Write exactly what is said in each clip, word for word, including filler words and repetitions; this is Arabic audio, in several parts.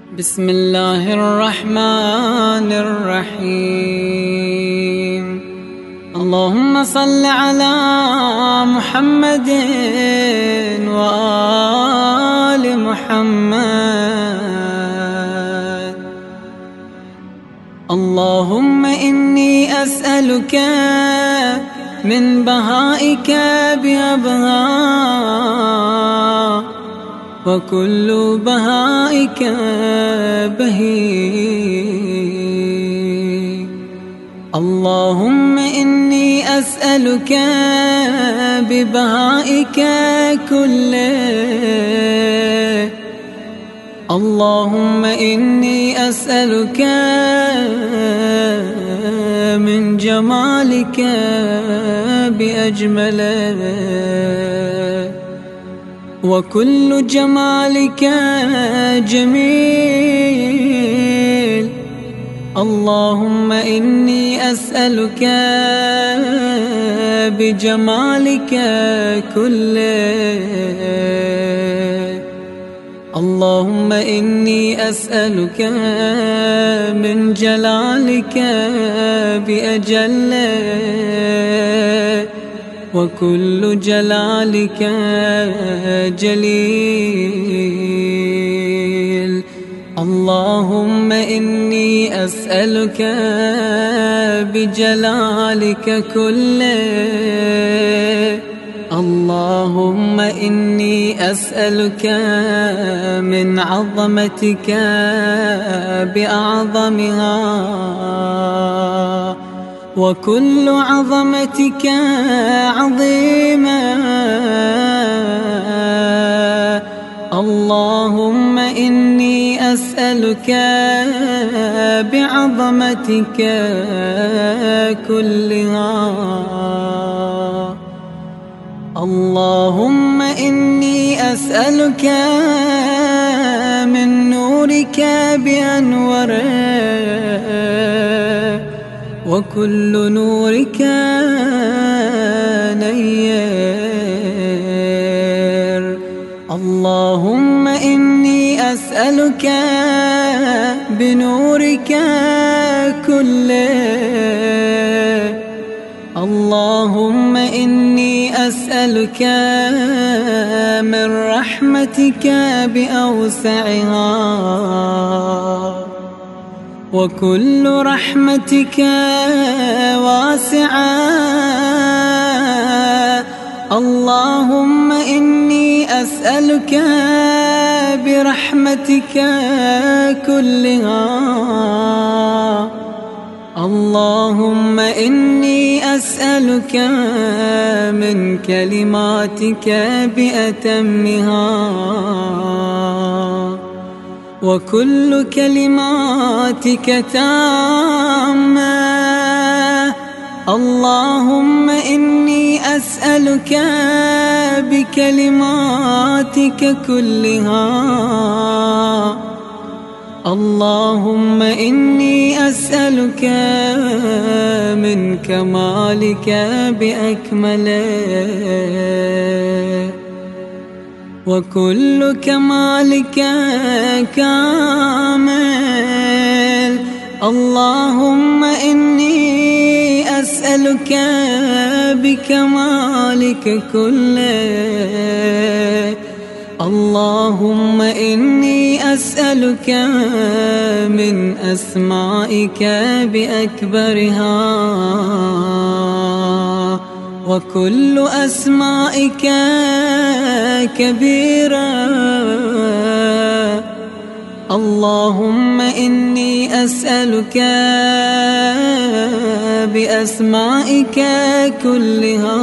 بسم الله الرحمن الرحيم. اللهم صل على محمد وآل محمد. اللهم إني أسألك من بهائك بأبهى، وكل بهائك بهي. اللهم إني أسألك ببهائك كله. اللهم إني أسألك من جمالك بأجمله، وكل جمالك جميل. اللهم إني أسألك بجمالك كله. اللهم إني أسألك من جلالك بأجله، وكل جلالك جليل. اللهم إني أسألك بجلالك كله. اللهم إني أسألك من عظمتك بأعظمها، وكل عظمتك عظيمة. اللهم إني أسألك بعظمتك كلها. اللهم إني أسألك من نورك بأنوره، وكل نورك نير. اللهم إني أسألك بنورك كله. اللهم إني أسألك من رحمتك بأوسعها، وكل رحمتك واسعة. اللهم إني أسألك برحمتك كلها. اللهم إني أسألك من كلماتك بأتمها، وكل كلماتك تامة. اللهم إني أسألك بكلماتك كلها. اللهم إني أسألك من كمالك بأكمله، وكل كمالك كامل. اللهم إني أسألك بكمالك كله. اللهم إني أسألك من أسمائك بأكبرها، وكل أسمائك كبيرة. اللهم إني أسألك بأسمائك كلها.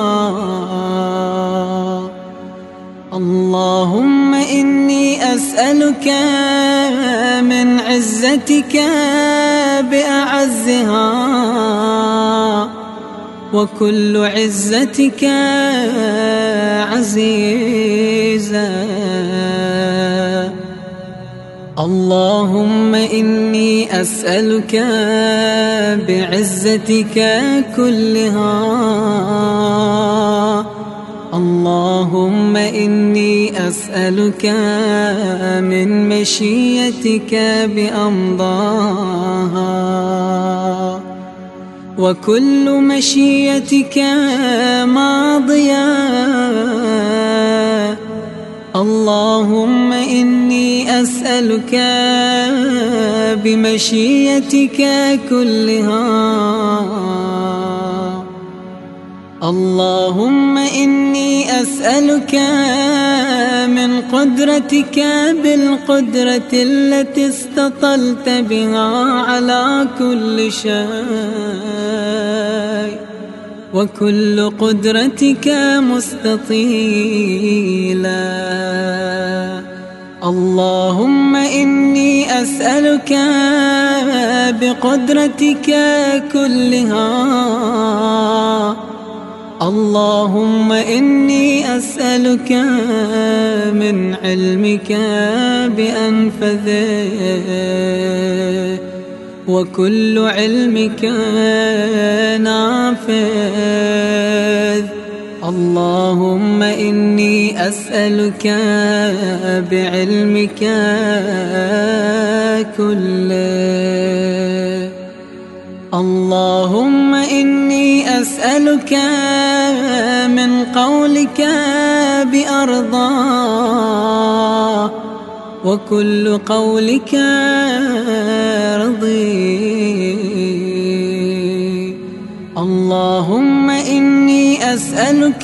اللهم إني أسألك من عزتك بأعزها، وكل عزتك عزيزة. اللهم إني أسألك بعزتك كلها. اللهم إني أسألك من مشيتك بأمضاها، وكل مشيتك ماضية. اللهم إني أسألك بمشيتك كلها. اللهم إني أسألك من قدرتك بالقدرة التي استطلت بها على كل شيء، وكل قدرتك مستطيلة. اللهم إني أسألك بقدرتك كلها. اللهم إني أسألك من علمك بأنفذه، وكل علمك نافذ. اللهم إني أسألك بعلمك كله. اللهم إني أسألك من قولك بأرضى، وكل قولك رضي. اللهم إني أسألك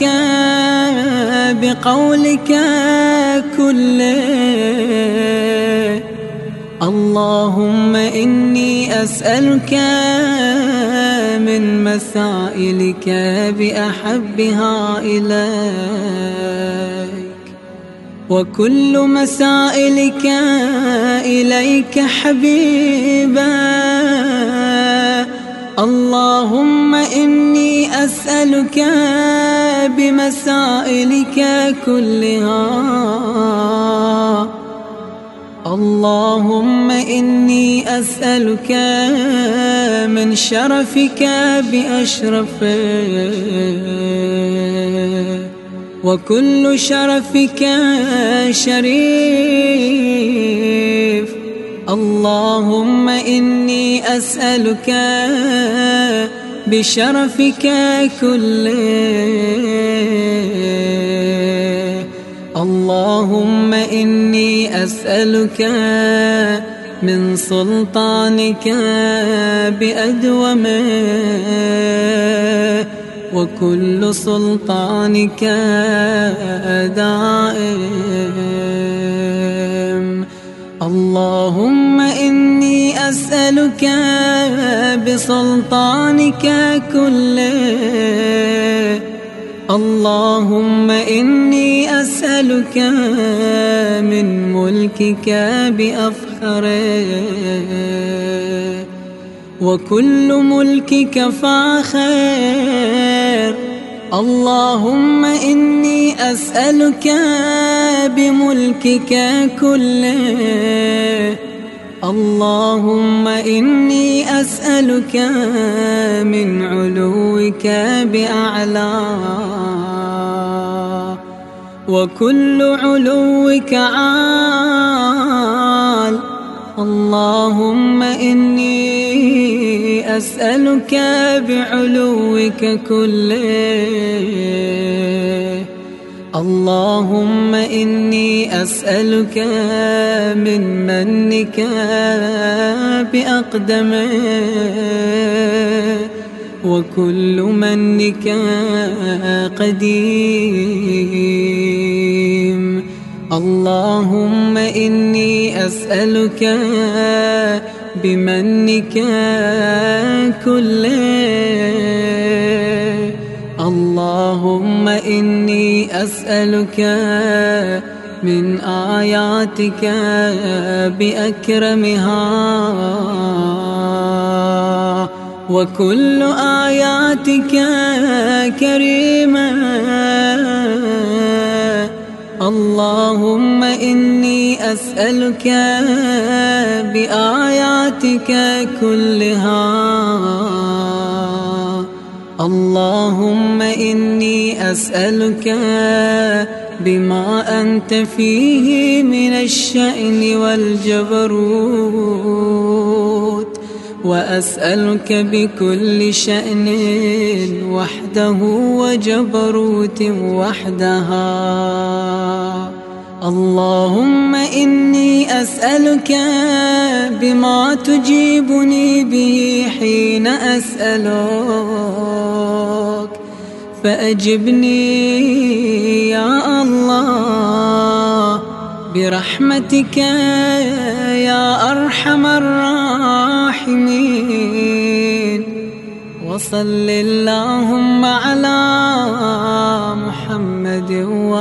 بقولك كله. اللهم إني أسألك من مسائلك بأحبها إليك، وكل مسائلك إليك حبيبا. اللهم إني أسألك بمسائلك كلها. اللهم إني أسألك من شرفك بأشرفه، وكل شرفك شريف. اللهم إني أسألك بشرفك كله. اللهم إني أسألك من سلطانك بأدومه، وكل سلطانك دائم. اللهم إني أسألك بسلطانك كله. اللهم إني أسألك من ملكك بأفخره، وكل ملكك فاخر. اللهم إني أسألك بملكك كله. اللهم إني أسألك من علوك بأعلى، وكل علوك عال. اللهم إني أسألك بعلوك كله. اللهم إني أسألك من منك بأقدمه، وكل منك قديم. اللهم إني أسألك بمنك كله. اللهم إني أسألك من آياتك بأكرمها، وكل آياتك كريمة. اللهم إني أسألك بآياتك كلها. اللهم إني أسألك بما أنت فيه من الشأن والجبروت، وأسألك بكل شأن وحده وجبروت وحدها. اللهم إني أسألك بما تجيبني به حين أسألك، فأجبني يا الله برحمتك يا أرحم الراحمين. وصل اللهم على محمد